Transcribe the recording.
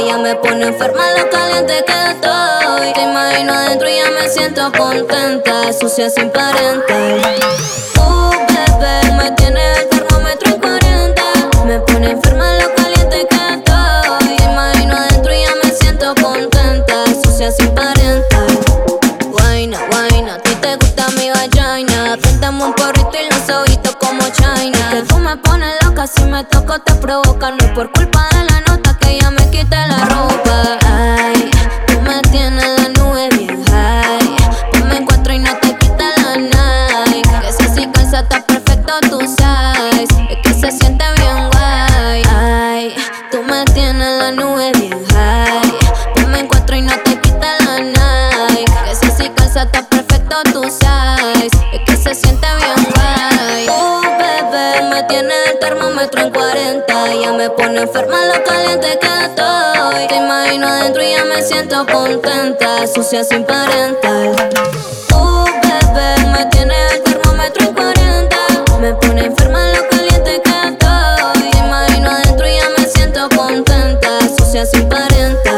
Ya me pone enferma lo caliente que estoy. Te imagino adentro y ya me siento contenta, sucia sin parental. Bebé, me tiene el termómetro en 40. Me pone enferma lo caliente que estoy. Te imagino adentro y ya me siento contenta, sucia sin parental. Guayna, guayna, a ti te gusta mi vagina. Prendemos un porrito y los ojitos como China. Es que tú me pones loca, si me toco te provoca. No es por culpa de la nota que ella me quite la ropa. Ay, tú me tienes la nube bien high. Pues me encuentro y no te quita la Nike. Que si así calza está perfecto tu size. Es que se siente bien guay. Ay, tú me tienes la nube bien high. Pues me encuentro y no te quita la Nike. Que si así calza está perfecto tu size. Es que se siente bien guay. Bebé, me tiene el termómetro en 40. Ya me pone enferma lo caliente que estoy. Te imagino adentro y ya me siento contenta, sucia sin parental. Bebé, me tiene el termómetro en 40. Me pone enferma lo caliente que estoy. Te imagino adentro y ya me siento contenta, sucia sin parental.